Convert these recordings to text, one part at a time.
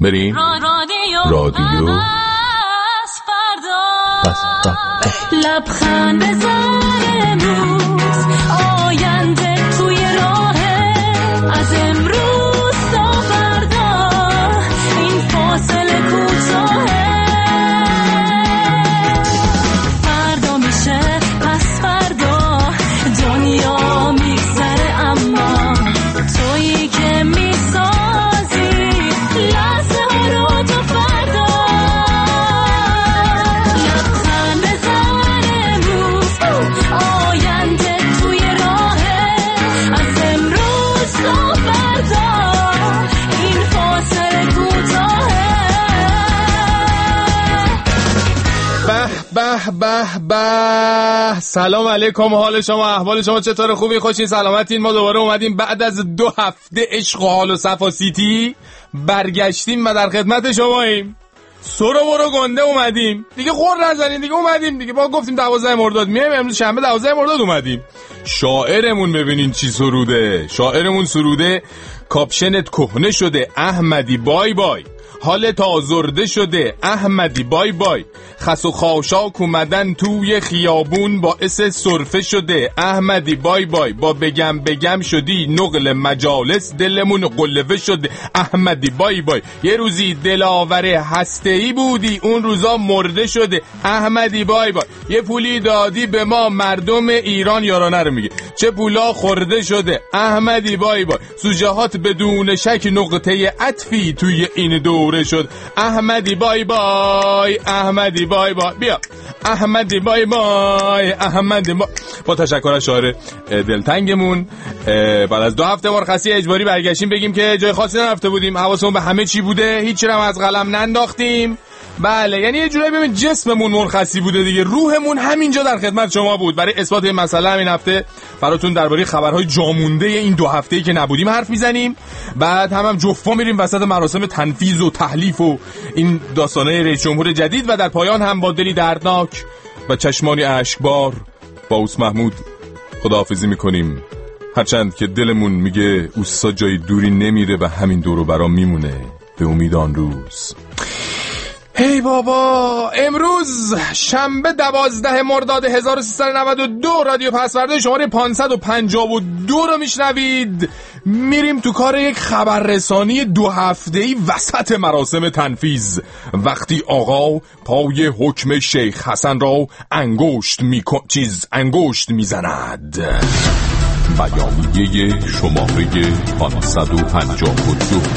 بریم رادیو لبخند بزن امروز آینده توی راهه از امروز تا فردا این فاصله کوتاهه فردا میشه پس فردا دنیا میگذره اما تویی که میسازی لحظه ها رو تا فردا لبخند بزن امروز آینده توی راهه از امروز تا فردا این فاصله کوتاهه به به به. سلام علیکم، حال شما احوال شما چطور؟ خوبی؟ خوشین؟ سلامتین؟ ما دوباره اومدیم بعد از 2 هفته عشق و حال و صفا سیتی برگشتیم و در خدمت شماییم. سرو برو گنده اومدیم دیگه، غر نزنین دیگه، اومدیم دیگه. با گفتیم 12 مرداد میایم، امروز شنبه 12 مرداد اومدیم. شاعرمون ببینین چی سروده. شاعرمون سروده کاپشنت کهنه شده احمدی بای بای، حالت آزرده شده احمدی بای بای، خس و خاشاک اومدن توی خیابون باعث سرفه شده احمدی بای بای، با بگم شدی نقل مجالس دلمون قلوه شده احمدی بای بای، یه روزی دلاور هسته‌ای بودی اون روزا مرده شده احمدی بای بای، یه پولی دادی به ما مردم ایران یارانه رو میگه چه پولا خورده شده احمدی بای بای، سوژهات بدون شک نقطه عطفی توی این دوره شد احمدی بای بای احمدی بای بای، بیا احمدی بای بای احمدی بای. با تشکر از شاعر دلتنگمون بعد از 2 هفته مرخصی اجباری برگشتیم. بگیم که جای خاصی نرفته بودیم، حواسمون به همه چی بوده، هیچی رو از قلم ننداختیم. بله، یعنی یه جورایی ببین جسممون مرخصی بوده دیگه، روحمون همینجا در خدمت شما بود. برای اثبات این مسئله همین هفته براتون درباره خبرهای جامونده این 2 هفته‌ای که نبودیم حرف میزنیم. بعد هم جفا میریم وسط مراسم تنفیذ و تحلیف و این داستانه رئیس جمهور جدید و در پایان هم با دلی دردناک و چشمانی اشکبار با اوس محمود خداحافظی میکنیم، هرچند که دلمون میگه اوسا جای دوری نمیره و همین دور و برام میمونه به امید آن روز. هی بابا، امروز شنبه 12 مرداد 1392 رادیو پسورده شماره 552 رو میشنوید. میریم تو کار یک خبررسانی 2 هفته‌ای وسط مراسم تنفیذ، وقتی آقا پای حکم شیخ حسن را انگشت میزند. بیانیه شماره 552.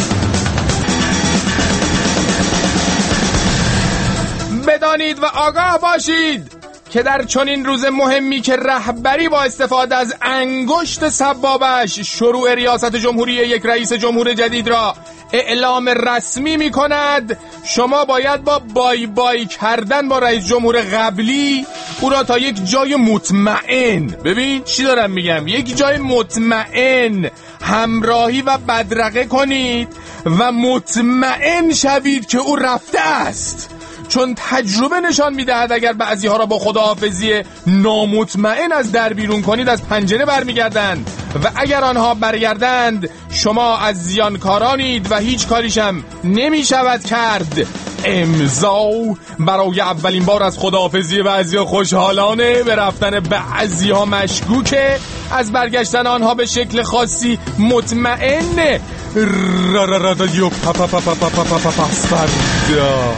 بدانید و آگاه باشید که در چنین روز مهمی که رهبری با استفاده از انگشت سبابش شروع ریاست جمهوری یک رئیس جمهور جدید را اعلام رسمی می کند، شما باید با بای بای کردن با رئیس جمهور قبلی او را تا یک جای مطمئن، ببین چی دارم میگم، یک جای مطمئن همراهی و بدرقه کنید و مطمئن شوید که او رفته است، چون تجربه نشان میدهد اگر بعضی ها را با خداحافظی نامطمئن از در بیرون کنید از پنجره برمیگردند و اگر آنها برگردند شما از زیانکارانید و هیچ کاریشم نمیشود کرد. امضا برای اولین بار از خداحافظی بعضی خوشحالانه، به رفتن بعضی ها مشکوکه، از برگشتن آنها به شکل خاصی مطمئنه. رادیو پسورده.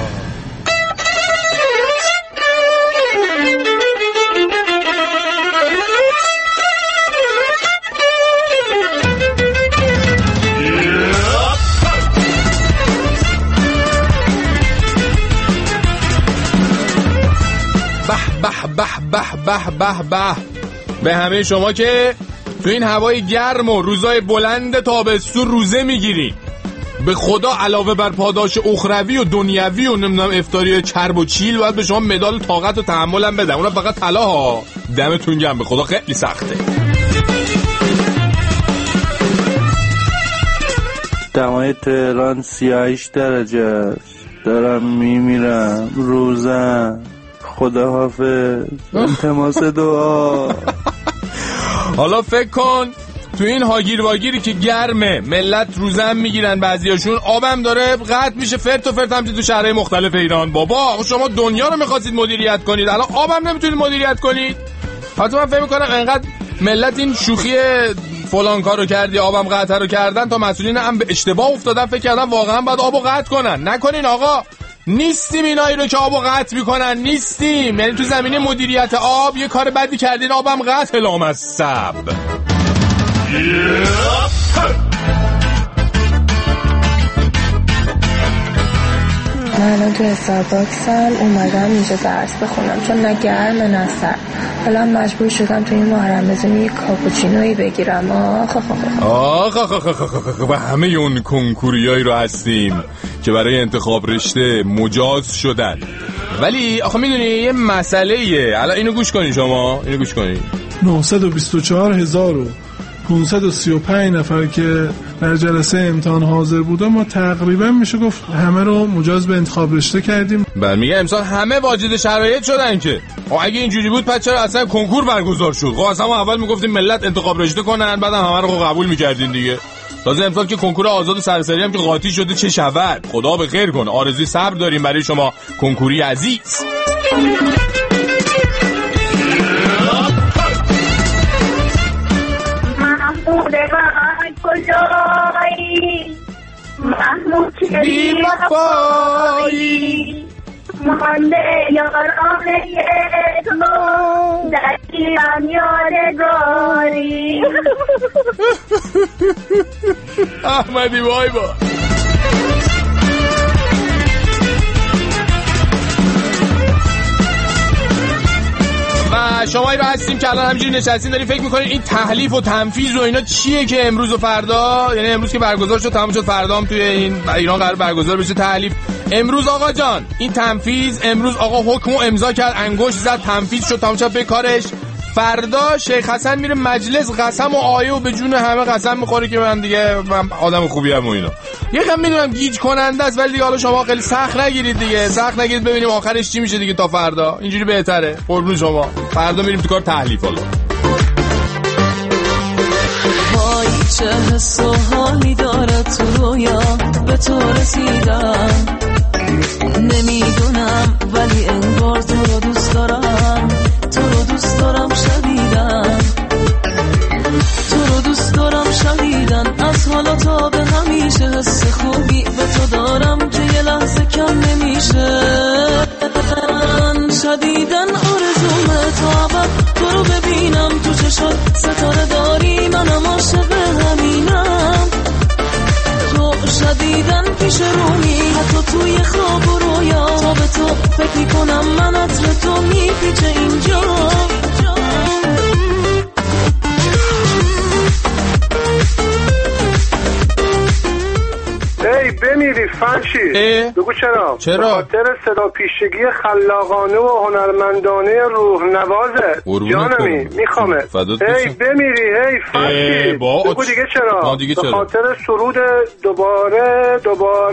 به همه شما که تو این هوای گرم و روزای بلند تابستون روزه میگیری، به خدا علاوه بر پاداش اخروی و دنیوی و نمیدونم افطاری چرب و چیل باید به شما مدال طاقت و تحملم بدم، اونم فقط طلا ها. دمتون گرم، به خدا خیلی سخته. دمای تهران 38 درجه است. دارم میمیرم. روزم. خداحافظ. التماس دعا. حالا فکر کن تو این هاگیر واگیری که گرمه، ملت روزم میگیرن، بعضیاشون آبم داره قطع میشه فرت و فرت همچنین تو شهرهای مختلف ایران. بابا شما دنیا رو میخواستید مدیریت کنید، الان آبم نمیتونید مدیریت کنید. حتی من فکر میکنم انقدر ملت این شوخی فلان کارو کردی آبم قطع رو کردن تا مسئولین هم به اشتباه افتادن، فکر کردن واقعا باید آبو قطع کنن. نکنین آقا، نیستیم اینایی رو که آبو قطع میکنن، نیستیم. یعنی تو زمینه مدیریت آب یه کار بدی کردین، آبم قطع لامصب. من الان تو استارباکسم اومدم اینجا درس بخونم چون نه گرمه نه سرد. حالا مجبور شدم تو این ماه رمضان یه کاپوچینویی بگیرم. و همه اون کنکوریایی رو هستیم که برای انتخاب رشته مجاز شدن. ولی آخه میدونی یه مسئله ایه. الان اینو گوش کنی شما، اینو گوش کنی. 924,535 نفر که در جلسه امتحان حاضر بودن ما تقریبا میشه گفت همه رو مجاز به انتخاب رشته کردیم. بعد میگه امسال همه واجد شرایط شدن که اگه اینجوری بود پس چرا اصلا کنکور برگزار شد؟ خب اصلا ما اول میگفتیم ملت انتخاب رشته کنن بعدم همه رو قبول میکردین دیگه. تازه امسال که کنکور آزاد و سرسری هم که قاطی شده چه شود؟ خدا به خیر کنه. آرزوی صبر داریم برای شما کنکوری عزیز. محمود من کجایی؟ محمود چه وفایی؟ مانده یارانه تو در ایران یادگاری. احمدی وای با و شمایی رو هستیم که الان همینجوری نشستین دارین فکر میکنین این تحلیف و تنفیذ و اینا چیه که امروز و فردا، یعنی امروز که برگزار شد تمام شد، فردا هم توی این ایران قرار برگزار بشه تحلیف. امروز آقا جان این تنفیذ، امروز آقا حکمو امضا کرد، انگشت زد، تنفیذ شد، تمام شد به کارش. فردا شیخ حسن میره مجلس قسم و آیه و به جون همه قسم میخوره که من آدم خوبی ام و اینا. یکم میدونم گیج کننده است ولی دیگه حالا شما خیلی سخت نگیرید دیگه، سخت نگیرید ببینیم آخرش چی میشه دیگه. تا فردا اینجوری بهتره. قربون شما. فردا میریم تو کار تحلیف. حالا وای چه حس و حالی داره تو رویا به تو رسیدم، نمیدونم ولی انگار تو رو دوست دارم، تو رو دوست دارم شدیدن، تو رو دوست دارم شدیدن. از حالا تا به همیشه حس خوبی به تو دارم که یه لحظه کم نمیشه. شدیدن آرزومه تا ابد تو رو ببینم تو چشات ستاره داری، منم عاشق همینم. تو شدیدن پیش رومی حتی توی خواب و رویا، تا به تو فکر میکنم من عطر تو میپیچه اینجا. ای بمیری فرشی بگو چرا؟ به خاطر صدا پیشگی خلاقانه و هنرمندانه روح نوازه جانمی میخوامه. ای بمیری ای فرشی بگو دیگه چرا؟ به خاطر سرود دوباره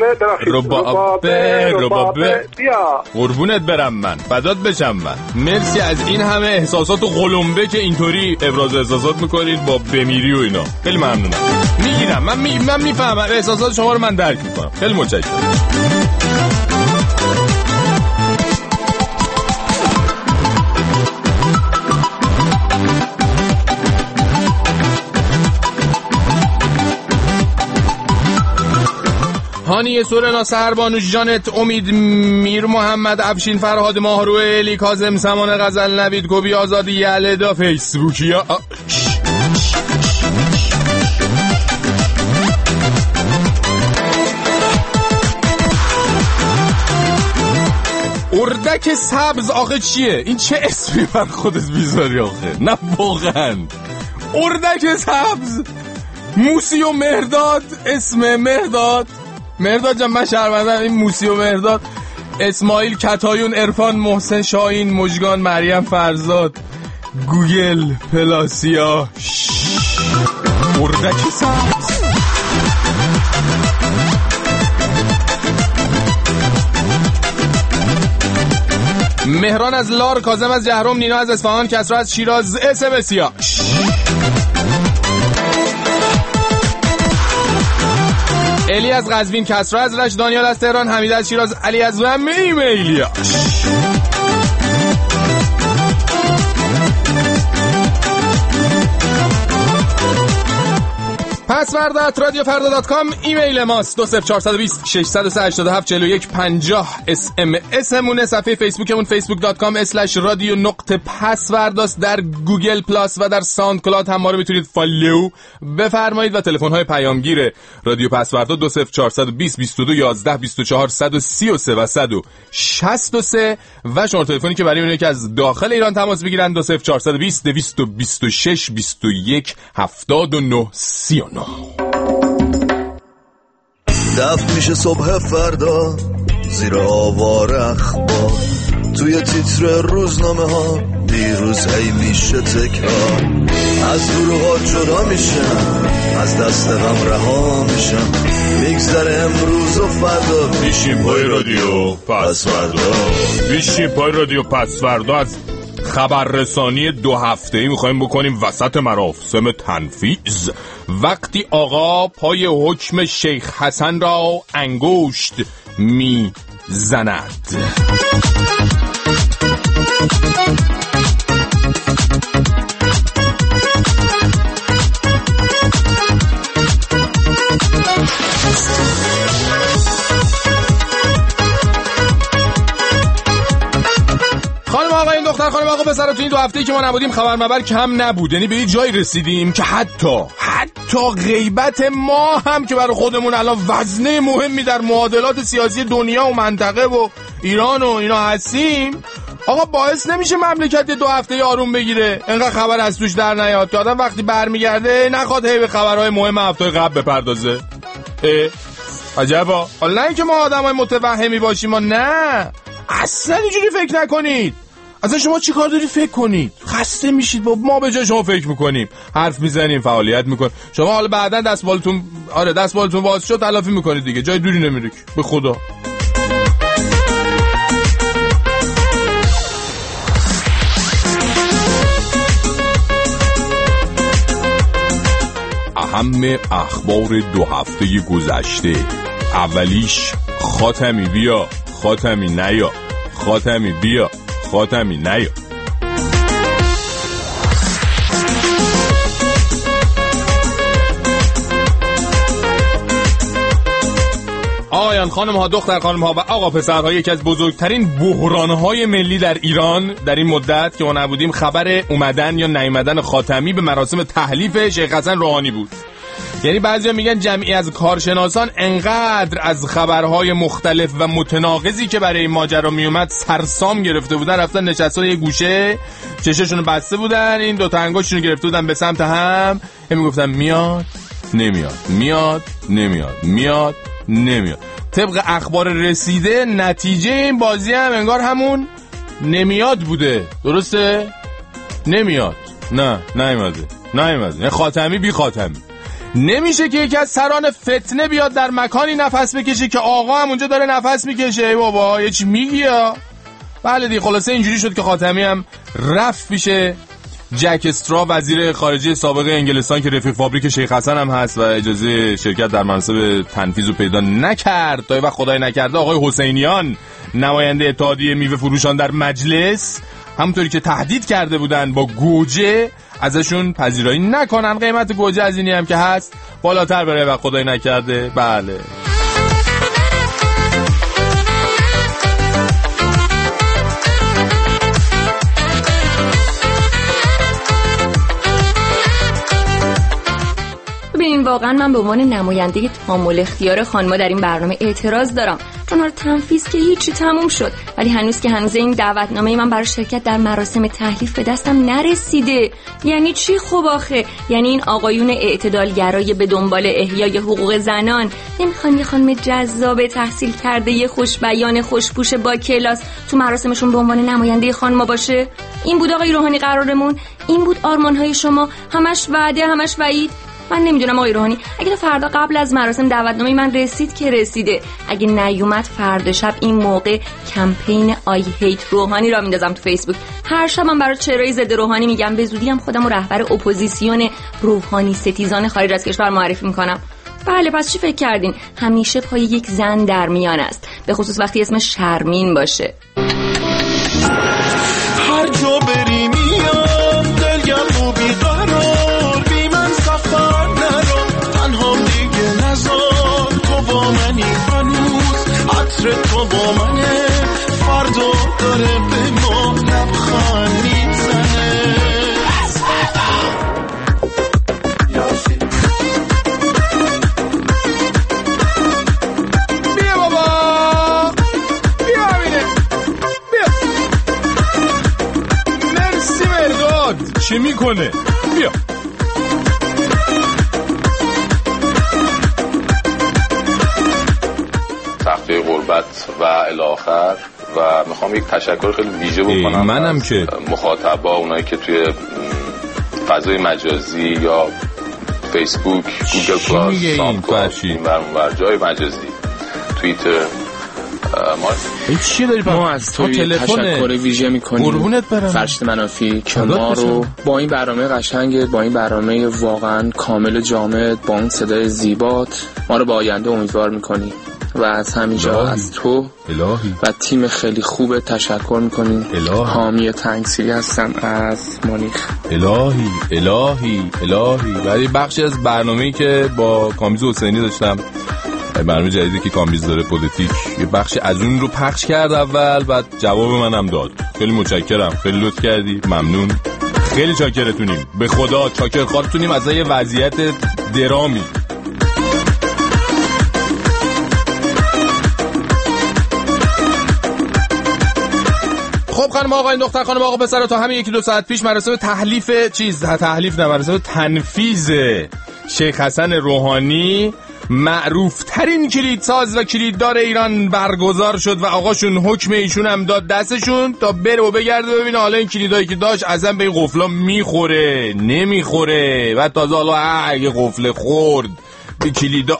ربابه بیا قربونت برم من، فدات بشم من. مرسی از این همه احساسات و قلمبه که اینطوری ابراز احساسات میکنید با بمیری و اینا. خیلی ممنونم. میگیرم من میفهمم احساسات شما رو، من درک میکنم. خیلی متشکرم. هانی سورنا سهربانو جانت امید میر محمد افشین فرهاد ماهرو علی کاظم سمان غزل نوید گوبی آزادی یلدا فیسبوکیا. اردک سبز آخه چیه؟ این چه اسمی بر خودت بیزاری آخه؟ نه واقعا اردک سبز. موسی و مهرداد، اسم مهرداد جان من شرمندم. این موسی و مهرداد، اسماعیل کتایون، عرفان محسن شاهین، مژگان مریم فرزاد، گوگل پلاسیا. اردک سبز. مهران از لار، کاظم از جهرم، نینا از اصفهان، کسرا از شیراز، اس بسیا. الی از قزوین، کسرا از رشت، دانیال از تهران، حمید از شیراز، علی از همه ایمیلیاش. password@radiofarda.com ایمیل ماست. 20420 637 41 50 SMS همونه. صفحه فیسبوکمون facebook.com/radio.password در گوگل پلاس و در ساوند کلاود هم ما رو میتونید فالو بفرمایید و تلفن های پیامگیر رادیو پسوردا 20420 22 11 24 133 و 163 و شماره تلفنی که برای اونایی که از داخل ایران تماس بگیرن 20420 226 21 79 39. دفع میشه صبح فردا زیر آوار اخبار، توی تیتر روزنامه ها دیروز هی میشه تکرار، از دروغات جدا میشم، از دست غم رها میشم، میگذره امروز و فردا، بیشیم پای رادیو پسوردا. بیشیم پای رادیو پسوردا از خبررسانی 2 هفته‌ای میخوایم بکنیم وسط مراسم تنفیذ. وقتی آقا پای حکم شیخ حسن را انگشت میزند. خانم آقا این دختر خانم آقا پسر تو این 2 هفته‌ای که ما نبودیم خبر مبر کم نبود. یعنی به یه جایی رسیدیم که حتی غیبت ما هم که برای خودمون الان وزنه مهمی در معادلات سیاسی دنیا و منطقه و ایران و اینا هستیم، آقا باعث نمیشه مملکت 2 هفته آروم بگیره، انقدر خبر از توش در نیاد که آدم وقتی برمیگرده نخواد هی به خبرهای مهم هفته قبل بپردازه. عجبا. حالا نه اینکه ما آدمای متوهمی باشیم، ما نه، اصلا اینجوری فکر نکنید. اصلا شما چی کار داری فکر کنید؟ خسته میشید با ما به جای شما فکر میکنیم، حرف میزنیم، فعالیت میکنیم. شما حالا بعدن دستمالتون باز شد تلافی میکنید دیگه، جای دوری نمیری به خدا. اهم اخبار 2 هفته گذشته. اولیش خاتمی بیا، خاتمی نیا، خاتمی بیا، خاتمی نیا. آقایان خانم ها دختر خانم ها و آقا پسرها، یکی از بزرگترین بحران‌های ملی در ایران در این مدت که ما نبودیم خبر اومدن یا نیومدن خاتمی به مراسم تحلیف شیخ حسن روحانی بود. یعنی بعضیا میگن جمعی از کارشناسان انقدر از خبرهای مختلف و متناقضی که برای این ماجرا میومد سرسام گرفته بودن، رفتن نشستن یه گوشه، چششون بسته بودن، این 2 تا انگشتشون گرفته بودن به سمت هم، میگفتن میاد نمیاد، میاد نمیاد، میاد نمیاد. طبق اخبار رسیده نتیجه این بازی هم انگار همون نمیاد بوده. درسته؟ نمیاد. نه نیومده. خاتمی بی خاتمی. نمیشه که یکی از سران فتنه بیاد در مکانی نفس بکشه که آقا هم اونجا داره نفس میکشه. ای بابا یه چی میگی یا؟ بله دیگه. خلاصه اینجوری شد که خاتمی هم رفت پیش جک استرا وزیر خارجه سابق انگلستان که رفیق فابریک شیخ حسن هم هست و اجازه شرکت در منصب تنفیذ رو پیدا نکرد. تا وقت خدای نکرده آقای حسینیان نماینده اتحادیه میوه فروشان در مجلس همونطوری که تهدید کرده بودن با گوجه ازشون پذیرایی نکنن. قیمت گوجه از اینی هم که هست بالاتر بره و خدای نکرده. بله ببین واقعا من به عنوان نماینده تامل اختیار خانما در این برنامه اعتراض دارم. چون رو تنفیذ که هیچی تموم شد، ولی هنوز این دعوتنامه من برای شرکت در مراسم تحلیف به دستم نرسیده. یعنی چی خب آخه؟ یعنی این آقایون اعتدالگرای به دنبال احیای حقوق زنان نمیخوان یه خانم جذاب تحصیل کرده یه خوش بیان خوشپوش با کلاس تو مراسمشون به عنوان نماینده خانما باشه؟ این بود آقای روحانی قرارمون؟ این بود آرمانهای شما؟ همش وعده همش وعید؟ من نمیدونم آقای روحانی، اگه فردا قبل از مراسم دعوتنامه من رسید که رسیده، اگه نیومد فردا شب این موقع کمپین آی هیت روحانی را میندازم تو فیسبوک. هر شب من برای چهره‌ای ضد روحانی میگم، به زودی هم خودمو رهبر اپوزیسیون روحانی ستیزان خارج از کشور معرفی میکنم. بله پس چی فکر کردین؟ همیشه پای یک زن در میان است، به خصوص وقتی اسم شرمین باشه. هر جا بری میام دلگرم و بیقرار، بی من سفر نرو، تنها دیگه نزار، تو با منی هنوز، عطر تو با منه، فردا داره به ما لبخند میزنه. بیا بابا، بیا همینه، بیا. مرسی مرداد. چی میکنه؟ بیا. تخته غربت و الی آخر و میخوام یک تشکر خیلی ویژه بکنم منم که مخاطبا، اونایی که توی فضای مجازی یا فیسبوک، گوگل پلاس، ساندکلاود، این ور جای مجازی، توییتر، این چی داری؟ ما از توی تشکر ویژه میکنیم فرشت منافی که ما رو با این برنامه قشنگ، با این برنامه واقعا کامل و جامع، با اون صدای زیبات ما رو به آینده امیدوار میکنی و از همینجا از تو الهی و تیم خیلی خوب تشکر میکنیم. حامی تنگسیری هستم از مونیخ. الهی الهی الهی. ولی بخشی از برنامه‌ای که با کامیز حسینی داشتم، برنامه جدیدی که کامیز داره پلیتیک، یه بخشی از اون رو پخش کرد اول، بعد جواب منم داد. خیلی متشکرم، خیلی لطف کردی، ممنون، خیلی چاکرتونیم، به خدا چاکر خاطرتونیم از یه وضعیت درامی. خب خانم آقایان، دختر خانم آقا پسر، تا همین 1-2 ساعت پیش مراسم مراسم تنفیذ شیخ حسن روحانی، معروف ترین کلیدساز و کلیددار ایران، برگزار شد و آقاشون حکم ایشون هم داد دستشون تا بره و بگرده ببینه حالا این کلیدایی که داشت اصلا به این قفلا میخوره نمیخوره. و تازه حالا اگه قفل خورد به کلیدا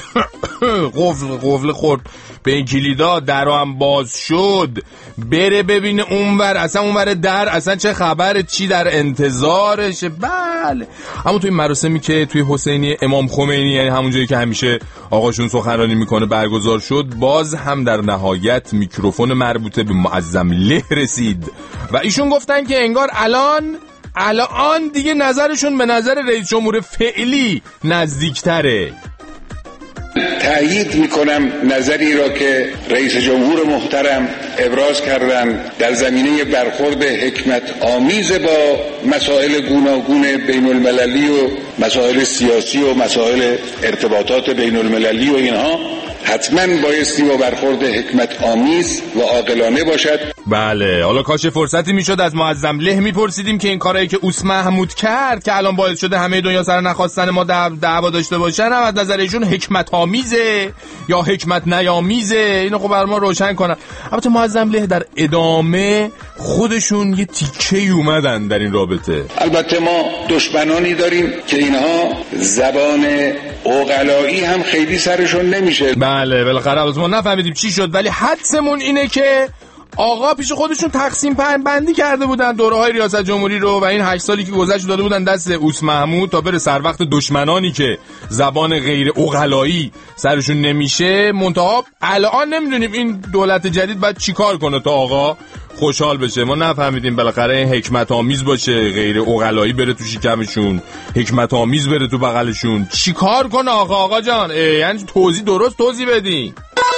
قفل خورد به این کلیدا، در هم باز شد، بره ببینه اونور اصلا اونور در اصلا چه خبره، چی در انتظارشه. بله اما توی مراسمی که توی حسینی امام خمینی، یعنی همون جایی که همیشه آقاشون سخنرانی میکنه، برگزار شد، باز هم در نهایت میکروفون مربوطه به معظم له رسید و ایشون گفتن که انگار الان دیگه نظرشون به نظر رئیس جمهور فعلی نزدیکتره. تأیید میکنم نظری را که رئیس جمهور محترم ابراز کردن در زمینه برخورد حکمت آمیز با مسائل گوناگون بین المللی و مسائل سیاسی و مسائل ارتباطات بین المللی و اینها حتما بایستی با برخورد حکمت آمیز و عاقلانه باشد. بله حالا کاش فرصتی میشد از معظم له میپرسیدیم که این کارایی که اوس محمود کرد که الان باعث شده همه دنیا سر نخواستن ما دعوا داشته باشن، هم از نظر ایشون حکمت آمیزه یا حکمت نیامیزه، اینو خب بر ما روشن کنن. البته معظم له در ادامه خودشون یه تیکه‌ای اومدن در این رابطه. البته ما دشمنانی داریم که اینها زبان عقلایی هم خیلی سرشون نمیشه. بله بالاخره ما نفهمیدیم چی شد، ولی حدسمون اینه که آقا پیش خودشون تقسیم بندی کرده بودن دوره‌های ریاست جمهوری رو و این 8 سالی که گذشت داده بودن دست اوس محمود تا بره سر وقت دشمنانی که زبان غیر عقلایی سرشون نمیشه. منتها الان نمیدونیم این دولت جدید باید چیکار کنه تا آقا خوشحال بشه. ما نفهمیدیم بالاخره حکمت آمیز باشه، غیر عقلایی بره تو شکمشون، حکمت آمیز بره تو بغلشون، چیکار کنه آقا جان؟ یعنی درست توضیح بدین.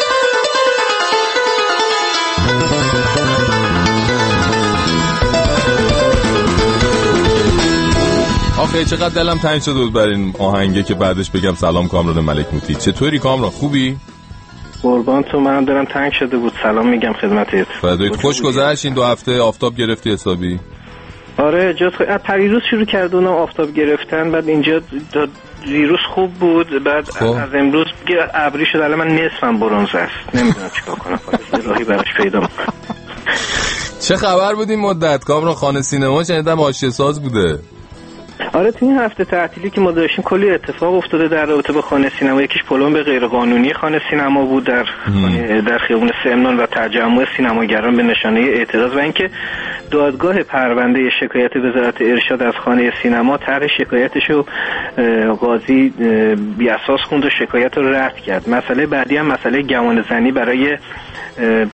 آخه چقدر دلم تنگ شده بود برای این آهنگه که بعدش بگم سلام کامران ملک موتی. چطوری کامران، خوبی؟ قربان تو، منم دلم تنگ شده بود، سلام میگم خدمتت. فدایت. خوش گذشت این 2 هفته؟ آفتاب گرفتی حسابی؟ آره جات پریروز شروع کردونم آفتاب گرفتن، بعد اینجا ویروس خوب بود، بعد از امروز ابری شد، الان من نصفم برنز است، نمیدونم چیکار کنم، راهی براش پیدا کنم. چه خبر بود این مدت کامران؟ خانه سینما شنیدم حاشیه ساز بوده. آره تو این هفته تعطیلی که ما داشتیم کلی اتفاق افتاده در رابطه با خانه سینما. یکیش پلمب غیرقانونی خانه سینما بود در خیابون سمنان و تجمع سینماگران به نشانه اعتراض و اینکه دادگاه پرونده شکایت وزارت ارشاد از خانه سینما طرح شکایتشو قاضی بی اساس خوند و شکایت رو رد کرد. مسئله بعدی هم مسئله گمانه‌زنی برای